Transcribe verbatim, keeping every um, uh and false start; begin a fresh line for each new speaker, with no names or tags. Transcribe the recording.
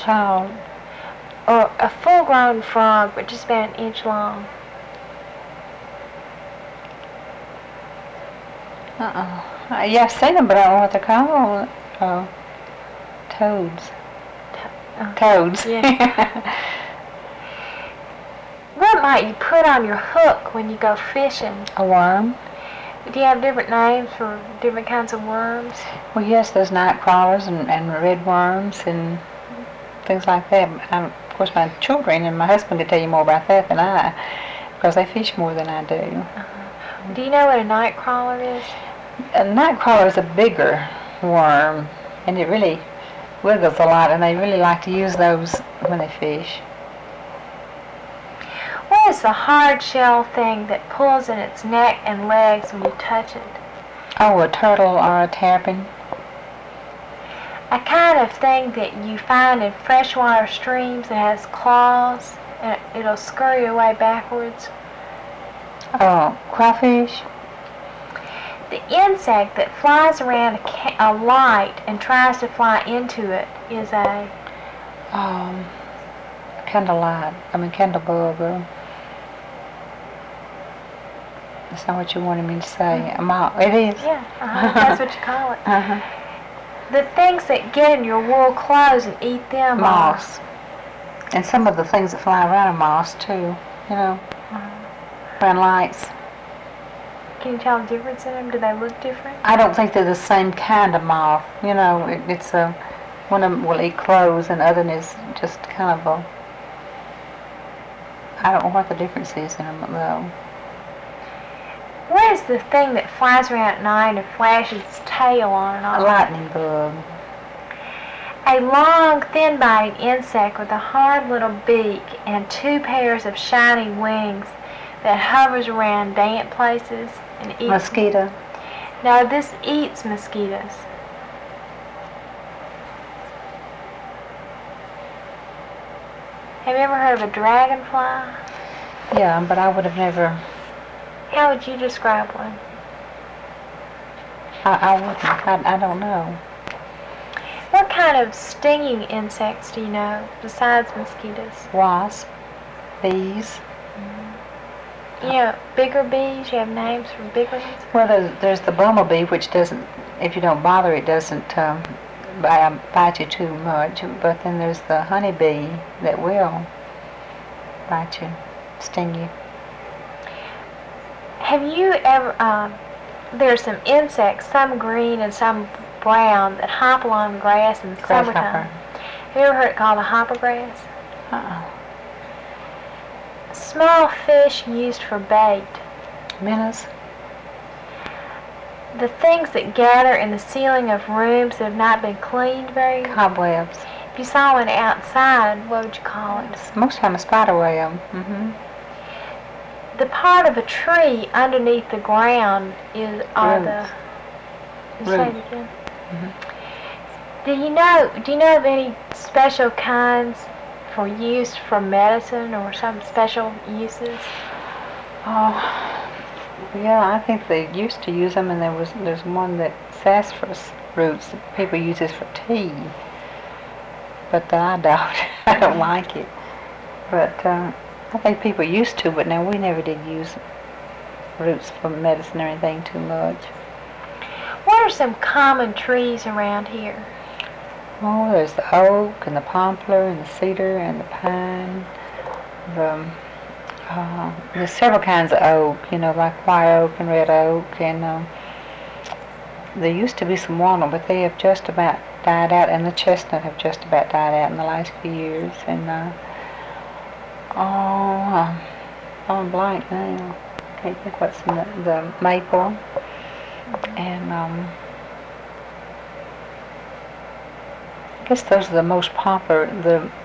child.
Or a full-grown frog, but just about an inch long.
Uh-uh. Uh, yeah, I've seen them, but I don't know what they're called. Oh, toads.
To- uh,
Toads.
Yeah. What might you put on your hook when you go fishing?
A worm.
Do you have different names for different kinds of worms?
Well, yes, there's night crawlers and, and red worms and things like that. Um, of course, my children and my husband could tell you more about that than I, because they fish more than I do.
Uh-huh. Do you know what a night crawler is?
A night crawler is a bigger worm, and it really wiggles a lot, and they really like to use those when they fish.
What is the hard shell thing that pulls in its neck and legs when you touch it?
Oh, a turtle or a tarpon.
A kind of thing that you find in freshwater streams that has claws, and it'll scurry your way backwards.
Oh, crawfish.
The insect that flies around a, ca- a light and tries to fly into it is a...
Um, candlelight. I mean, candlebug. Or, that's not what you wanted me to say. A moth. It is.
Yeah, uh-huh, that's what you call it.
Uh-huh.
The things that get in your wool clothes and eat them
Moths. And some of the things that fly around are moths, too. You know,
are...
around lights.
Can you tell the difference in them? Do they look different?
I don't think they're the same kind of moth. You know, it, it's a... One of them will eat clothes, and the other one is just kind of a... I don't know what the difference is in them, though.
What is the thing that flies around at night and flashes its tail on and
A
off?
lightning bug.
A long, thin-bodied insect with a hard little beak and two pairs of shiny wings that hovers around damp places and eats...
Mosquito.
No, this eats mosquitoes. Have you ever heard of a dragonfly?
Yeah, but I would have never...
How would you describe one?
I, I wouldn't. I, I don't know.
What kind of stinging insects do you know besides mosquitoes?
Wasp. Bees.
You know, bigger bees? You have names for bigger ones?
Well, there's, there's the bumblebee, which doesn't, if you don't bother, it doesn't um, bite, bite you too much. But then there's the honeybee that will bite you, sting you.
Have you ever, um, there's some insects, some green and some brown, that hop along the grass in the
Grasshopper.
summertime. Have you ever heard it called a hopper grass?
Uh-uh.
Small fish used for bait.
Minnows.
The things that gather in the ceiling of rooms that have not been cleaned very...
Cobwebs.
If you saw one outside, what would you call it?
Most time a spider web. Mm-hmm.
The part of a tree underneath the ground is are the... Say it again.
Mm-hmm.
Do you know? Do you know of any special kinds for use for medicine or some special uses?
Oh, yeah. I think they used to use them, and there was there's one that sassafras roots that people use this for tea. But uh, I don't. I don't like it. But uh, I think people used to. But now we never did use roots for medicine or anything too much.
What are some common trees around here?
Oh, there's the oak and the poplar and the cedar and the pine. The, uh, there's several kinds of oak, you know, like white oak and red oak. And uh, there used to be some walnut, but they have just about died out, and the chestnut have just about died out in the last few years. And uh, oh, uh, I'm blank now. Can't think what's in the, the maple and. Um, I guess those are the most popular. The